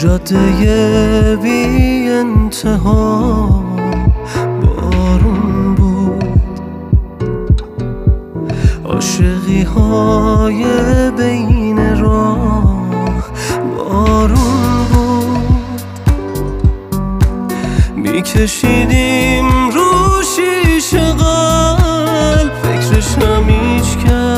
جاده بی انتها بارون بود، عاشقی های بین راه بارون بود. میکشیدیم رو شیشه قلب، فکرشم هیچ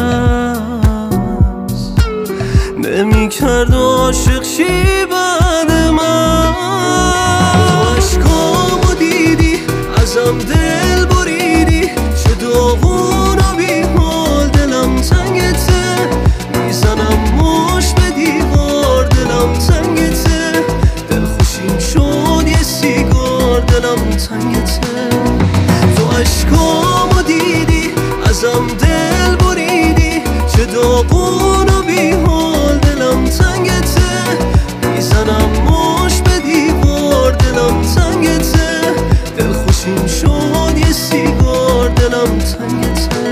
کس نمیکرد عاشق شی بعد من. تو عشقامو دیدی، ازم دل بریدی، چه داغون و بیحال دلم تنگته، میزنم مش به دیوار دلم تنگته، دلخوشیم شد یه سیگار دلم تنگته. تو عشقامو دیدی، ازم دل بریدی، چه داغون و بیحال دلم تنگته، میزنم مش به دیوار دلم تنگته، دلخوشیم شد یه سیگار دلم تنگته.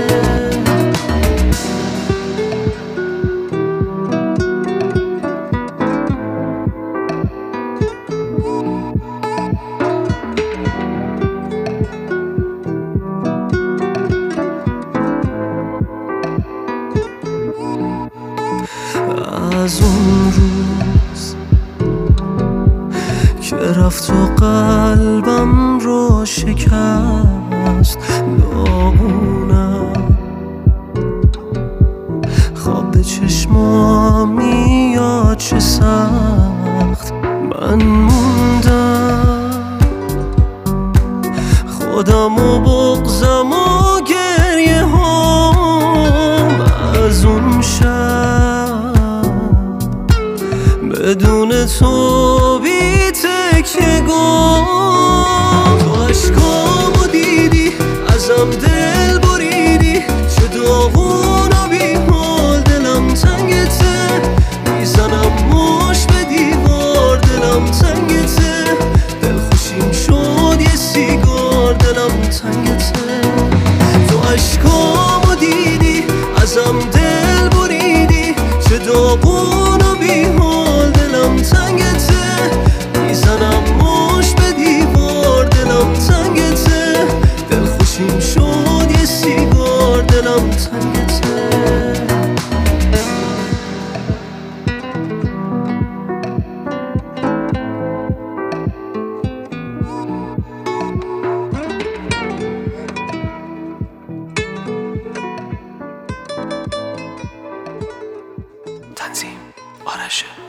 از اون روز که رفت و قلبم رو شکست، داغونم خواب به چشمام میاد چه سخت، من موندم خودم و بغضم و گریه هم از اون شب بدون تو بی تکیه‌گاه. تو عشقامو دیدی، ازم دل بریدی، چه داغون و بیحال دلم تنگته، میزنم مش به دیوار دلم تنگته، دلخوشیم شد یه سیگار دلم تنگته. تو عشقامو دیدی، ازم دل بریدی، چه داغون و بیحال دلم تنگته، میزنم مش به دیوار دلم تنگته، دلخوشیم شد یه سیگار دلم تنگته. تنظیم آرشه.